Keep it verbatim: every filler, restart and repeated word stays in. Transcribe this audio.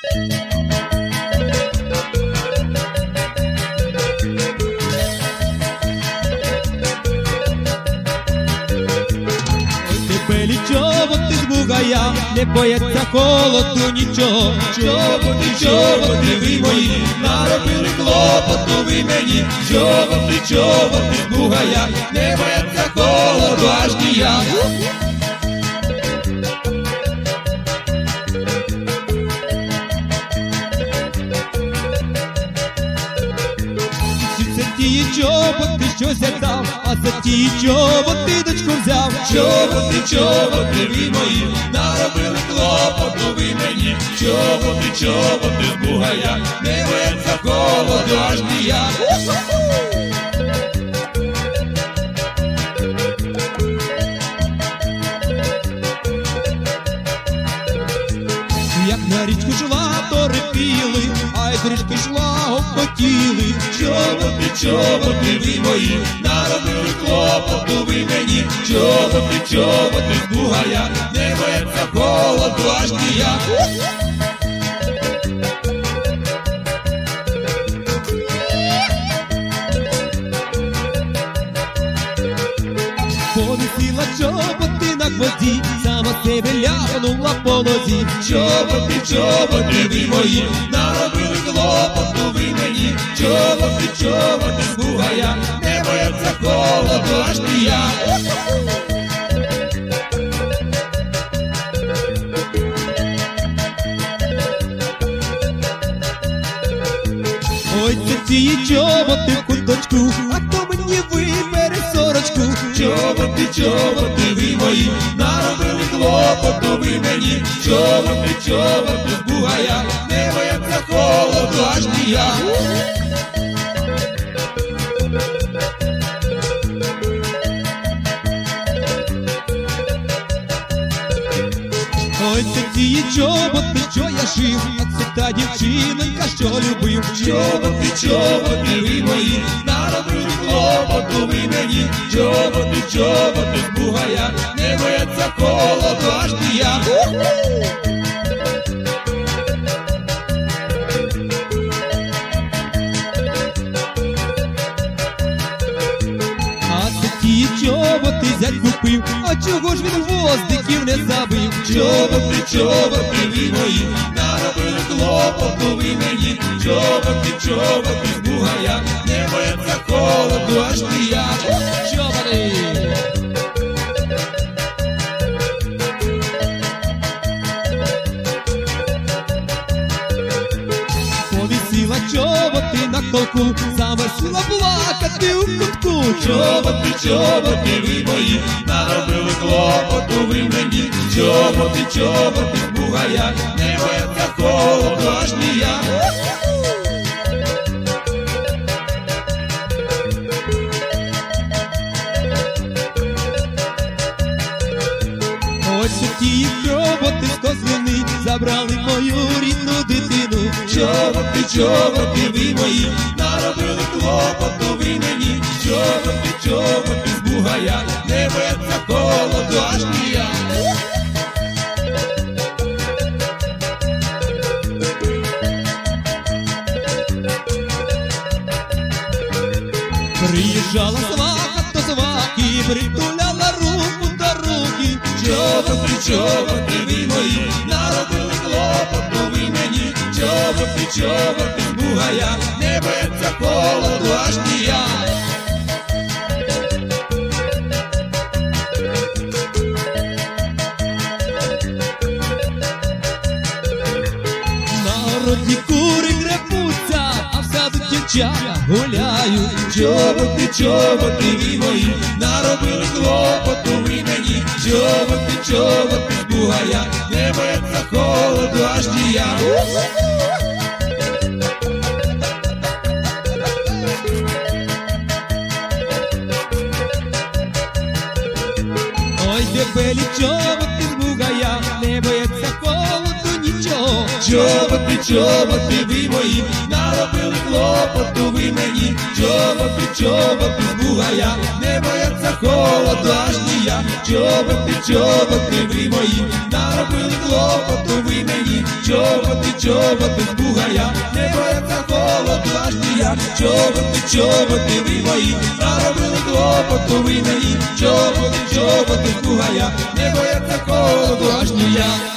Белі чоботи з бугая, не бояться холоду нічого. Чоботи, чоботи ви мої, наробили клопоту ви мені. Чоботи, чоботи з бугая, не бояться холоду аж ніяк. Ті чоботи, щось я дав, а за ті чоботи дочку взяв. Чоботи, чоботи ви мої, наробили клопоту ви мені. Чоботи, чоботи з бугая, не бояться холоду аж ніяк. Як на річку йшла, то репіли, а як річки йшла, опотіли. Чоботи, чоботи ви мої, наробили клопоту ви мені. Чоботи, чоботи з бугая, не бояться холоду аж ніяк. Повісила чоботи на гвозді, сама себе ляпнула по нозі. Чоботи, чоботи ви мої, наробили клопоту ви мені. Чоботи, чоботи з бугая, не бояться холоду аж ніяк. Ой, це ті чоботи в куточку, а то мені вибере сорочку. Чоботи, чоботи ви мої, наробили клопоту ви мені. Чоботи, чоботи з бугая, не бояться холоду аж ніяк. Ой, це ті чоботи, що я шив, а це та дівчинонька, що любив. Чоботи, чоботи ви мої, наробили клопоту ви мені. Чоботи, чоботи з бугая, не бояться холоду аж ніяк. А це ті чоботи зять купив, а чого ж він гвоздиків не забив? Чоботи, чоботи ви мої, наробили клопоту ви мені. Чоботи, чоботи з бугая, не бояться холоду аж ніяк. Чоботи! Повісила чоботи на колку, замерзла плакати у кутку. Чоботи, чоботи ви мої, наробили клопоту ви мені. Чоботи, чоботи з бугая, не бояться холоду аж ніяк. Ось ті чоботи з козлини забрали мою рідну дитину. Чоботи, чоботи ви мої, наробили клопоту ви мені. Чоботи, чоботи з бугая, не бояться холоду аж ніяк. Приїжджала сваха до свахи, притуляла руку до руки. Чоботи, чоботи ви мої, наробили клопоту ви мені. Чоботи, чоботи з бугая, не бояться холоду аж ніяк. Народні кури гребуться, а в саду дівчата гуляють. Чоботи, чоботи ви мої, наробили клопоту ви мені. Чоботи, чоботи з бугая, не бояться холоду аж ніяк. Ой, де белі чоботи з бугая, не бояться холоду нічого. Чоботи, чоботи ви мої, наробили клопоту ви мені. Чоботи, чоботи з бугая, не бояться холоду аж ніяк. Чоботи, чоботи ви мої, наробили клопоту ви мені. Чоботи, чоботи з бугая, не бояться холоду аж ніяк. Чоботи, чоботи ви мої, наробили клопоту ви мені. Чоботи, чоботи з бугая, не бояться холоду аж ніяк.